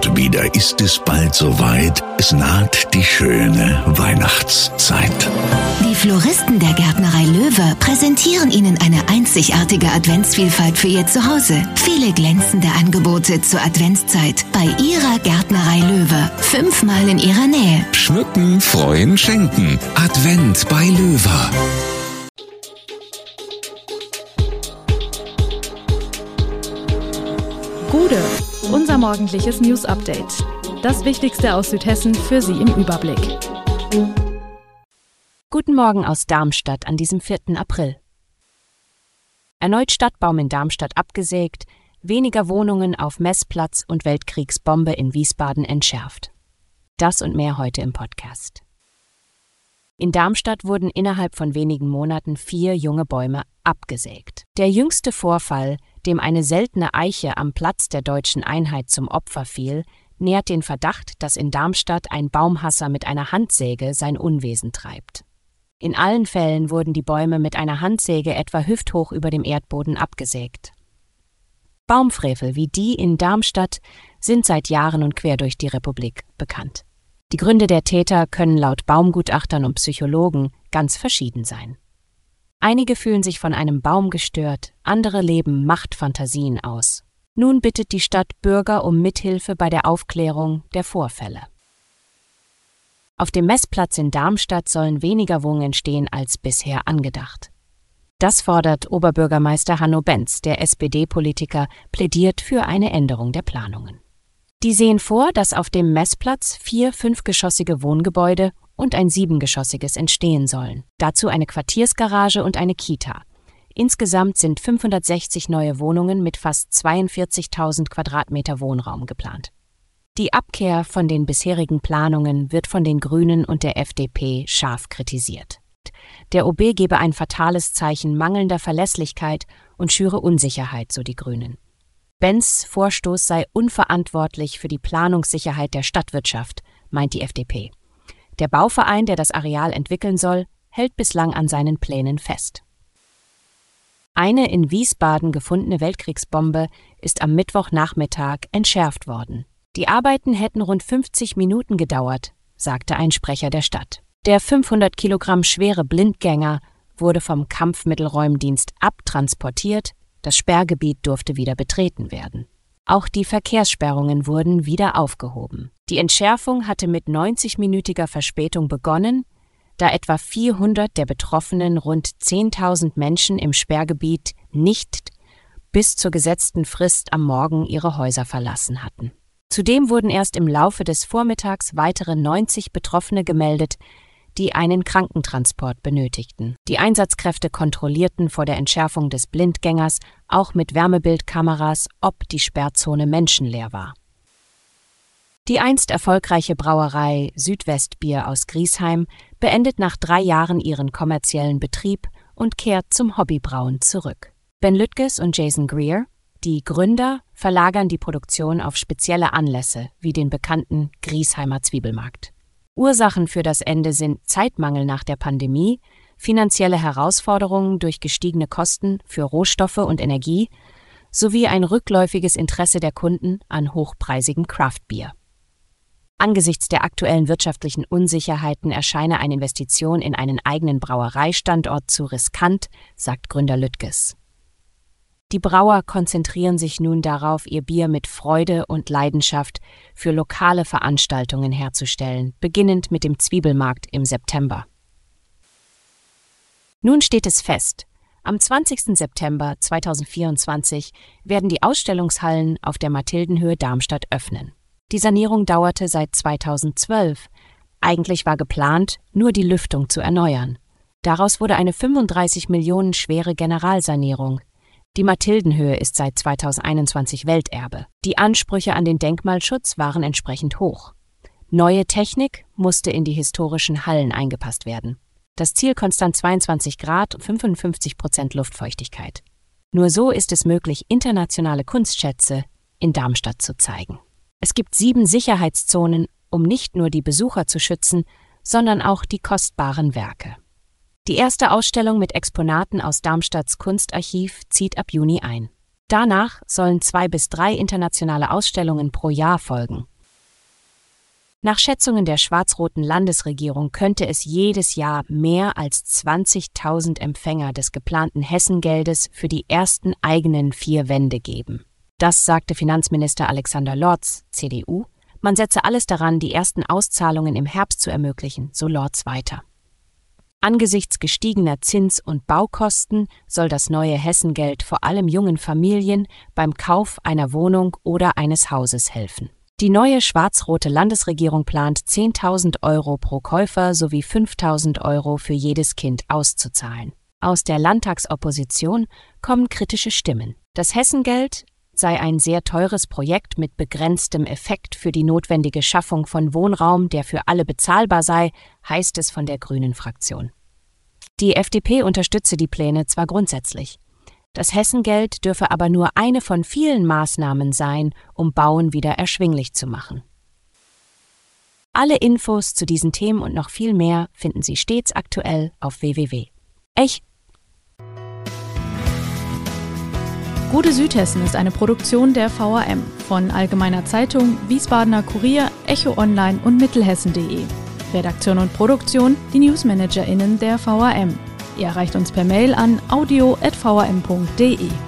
Und wieder ist es bald soweit. Es naht die schöne Weihnachtszeit. Die Floristen der Gärtnerei Löwe präsentieren Ihnen eine einzigartige Adventsvielfalt für Ihr Zuhause. Viele glänzende Angebote zur Adventszeit bei Ihrer Gärtnerei Löwe. 5-mal in Ihrer Nähe. Schmücken, freuen, schenken. Advent bei Löwe. Gude, unser morgendliches News-Update. Das Wichtigste aus Südhessen für Sie im Überblick. Guten Morgen aus Darmstadt an diesem 4. April. Erneut Stadtbaum in Darmstadt abgesägt, weniger Wohnungen auf Messplatz und Weltkriegsbombe in Wiesbaden entschärft. Das und mehr heute im Podcast. In Darmstadt wurden innerhalb von wenigen Monaten 4 junge Bäume abgesägt. Der jüngste Vorfall, dem eine seltene Eiche am Platz der Deutschen Einheit zum Opfer fiel, nährt den Verdacht, dass in Darmstadt ein Baumhasser mit einer Handsäge sein Unwesen treibt. In allen Fällen wurden die Bäume mit einer Handsäge etwa hüfthoch über dem Erdboden abgesägt. Baumfrevel wie die in Darmstadt sind seit Jahren und quer durch die Republik bekannt. Die Gründe der Täter können laut Baumgutachtern und Psychologen ganz verschieden sein. Einige fühlen sich von einem Baum gestört, andere leben Machtfantasien aus. Nun bittet die Stadt Bürger um Mithilfe bei der Aufklärung der Vorfälle. Auf dem Messplatz in Darmstadt sollen weniger Wohnungen entstehen als bisher angedacht. Das fordert Oberbürgermeister Hanno Benz. Der SPD-Politiker plädiert für eine Änderung der Planungen. Die sehen vor, dass auf dem Messplatz 4 5-geschossige Wohngebäude und ein 7-geschossiges entstehen sollen. Dazu eine Quartiersgarage und eine Kita. Insgesamt sind 560 neue Wohnungen mit fast 42.000 Quadratmeter Wohnraum geplant. Die Abkehr von den bisherigen Planungen wird von den Grünen und der FDP scharf kritisiert. Der OB gebe ein fatales Zeichen mangelnder Verlässlichkeit und schüre Unsicherheit, so die Grünen. Benz' Vorstoß sei unverantwortlich für die Planungssicherheit der Stadtwirtschaft, meint die FDP. Der Bauverein, der das Areal entwickeln soll, hält bislang an seinen Plänen fest. Eine in Wiesbaden gefundene Weltkriegsbombe ist am Mittwochnachmittag entschärft worden. Die Arbeiten hätten rund 50 Minuten gedauert, sagte ein Sprecher der Stadt. Der 500 Kilogramm schwere Blindgänger wurde vom Kampfmittelräumdienst abtransportiert, das Sperrgebiet durfte wieder betreten werden. Auch die Verkehrssperrungen wurden wieder aufgehoben. Die Entschärfung hatte mit 90-minütiger Verspätung begonnen, da etwa 400 der betroffenen rund 10.000 Menschen im Sperrgebiet nicht bis zur gesetzten Frist am Morgen ihre Häuser verlassen hatten. Zudem wurden erst im Laufe des Vormittags weitere 90 Betroffene gemeldet, die einen Krankentransport benötigten. Die Einsatzkräfte kontrollierten vor der Entschärfung des Blindgängers auch mit Wärmebildkameras, ob die Sperrzone menschenleer war. Die einst erfolgreiche Brauerei Südwestbier aus Griesheim beendet nach 3 Jahren ihren kommerziellen Betrieb und kehrt zum Hobbybrauen zurück. Ben Lüttges und Jason Greer, die Gründer, verlagern die Produktion auf spezielle Anlässe, wie den bekannten Griesheimer Zwiebelmarkt. Ursachen für das Ende sind Zeitmangel nach der Pandemie, finanzielle Herausforderungen durch gestiegene Kosten für Rohstoffe und Energie sowie ein rückläufiges Interesse der Kunden an hochpreisigem Craftbier. Angesichts der aktuellen wirtschaftlichen Unsicherheiten erscheine eine Investition in einen eigenen Brauereistandort zu riskant, sagt Gründer Lüttges. Die Brauer konzentrieren sich nun darauf, ihr Bier mit Freude und Leidenschaft für lokale Veranstaltungen herzustellen, beginnend mit dem Zwiebelmarkt im September. Nun steht es fest: Am 20. September 2024 werden die Ausstellungshallen auf der Mathildenhöhe Darmstadt öffnen. Die Sanierung dauerte seit 2012. Eigentlich war geplant, nur die Lüftung zu erneuern. Daraus wurde eine 35 Millionen schwere Generalsanierung. Die Mathildenhöhe ist seit 2021 Welterbe. Die Ansprüche an den Denkmalschutz waren entsprechend hoch. Neue Technik musste in die historischen Hallen eingepasst werden. Das Ziel konstant 22 Grad und 55% Luftfeuchtigkeit. Nur so ist es möglich, internationale Kunstschätze in Darmstadt zu zeigen. Es gibt 7 Sicherheitszonen, um nicht nur die Besucher zu schützen, sondern auch die kostbaren Werke. Die erste Ausstellung mit Exponaten aus Darmstadts Kunstarchiv zieht ab Juni ein. Danach sollen 2 bis 3 internationale Ausstellungen pro Jahr folgen. Nach Schätzungen der schwarz-roten Landesregierung könnte es jedes Jahr mehr als 20.000 Empfänger des geplanten Hessengeldes für die ersten eigenen 4 Wände geben. Das sagte Finanzminister Alexander Lorz, CDU. Man setze alles daran, die ersten Auszahlungen im Herbst zu ermöglichen, so Lorz weiter. Angesichts gestiegener Zins- und Baukosten soll das neue Hessengeld vor allem jungen Familien beim Kauf einer Wohnung oder eines Hauses helfen. Die neue schwarz-rote Landesregierung plant, 10.000 € pro Käufer sowie 5.000 € für jedes Kind auszuzahlen. Aus der Landtagsopposition kommen kritische Stimmen. Das Hessengeld sei ein sehr teures Projekt mit begrenztem Effekt für die notwendige Schaffung von Wohnraum, der für alle bezahlbar sei, heißt es von der Grünen-Fraktion. Die FDP unterstütze die Pläne zwar grundsätzlich. Das Hessengeld dürfe aber nur eine von vielen Maßnahmen sein, um Bauen wieder erschwinglich zu machen. Alle Infos zu diesen Themen und noch viel mehr finden Sie stets aktuell auf www. Gute Südhessen ist eine Produktion der VRM von Allgemeiner Zeitung, Wiesbadener Kurier, Echo Online und Mittelhessen.de. Redaktion und Produktion, die NewsmanagerInnen der VRM. Ihr erreicht uns per Mail an audio@vrm.de.